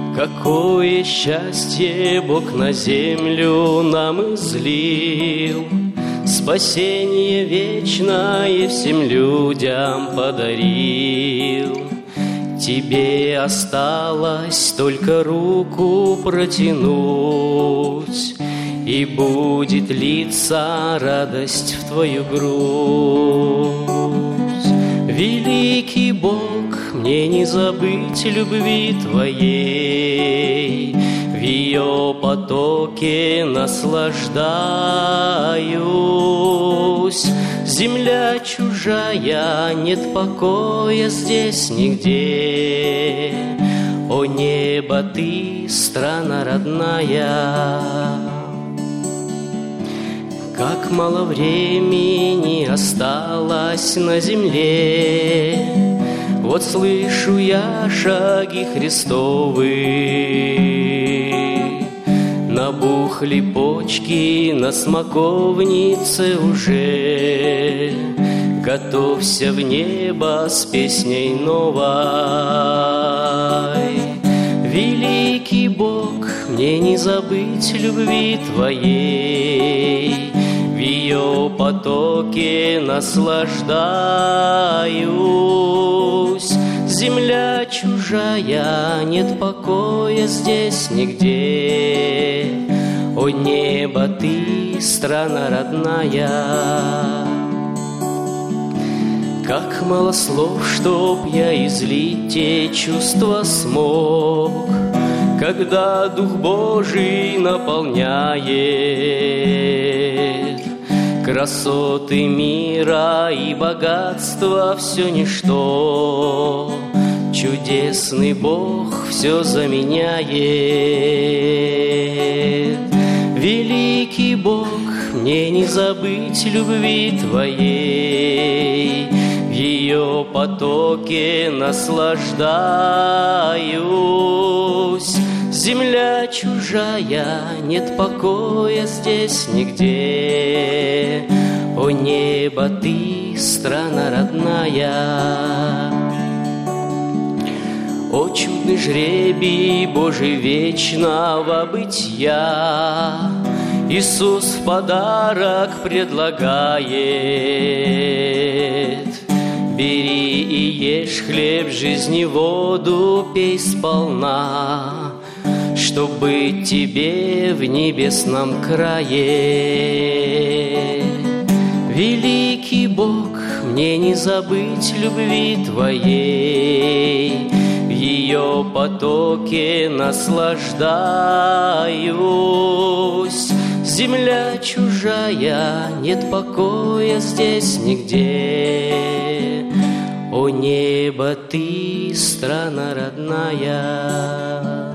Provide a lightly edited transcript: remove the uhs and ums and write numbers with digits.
Какое счастье Бог на землю нам излил, спасение вечное всем людям подарил. Тебе осталось только руку протянуть, и будет литься радость в твою грудь. Великий Бог, мне не забыть любви Твоей, в ее потоке наслаждаюсь. Земля чужая, нет покоя здесь нигде. О небо, Ты, страна родная! Как мало времени осталось на земле, вот слышу я шаги Христовы. Набухли почки на смоковнице уже, готовься в небо с песней новой. Великий Бог, мне не забыть любви Твоей, в ее потоке наслаждаюсь. Земля чужая, нет покоя здесь нигде. О небо, Ты, страна родная! Как мало слов, чтоб я излить те чувства смог, когда Дух Божий наполняет. Красоты мира и богатства все ничто, чудесный Бог все заменяет. Великий Бог, мне не забыть любви Твоей, в ее потоке наслаждаюсь. Земля чужая, нет покоя здесь нигде. О небо, Ты, страна родная! О чудный жребий Божий вечного бытия, Иисус в подарок предлагает. Бери и ешь хлеб жизни, воду пей сполна, чтоб быть тебе в небесном крае. Великий Бог, мне не забыть любви Твоей, в ее потоке наслаждаюсь. Земля чужая, нет покоя здесь нигде. О небо, Ты, страна родная!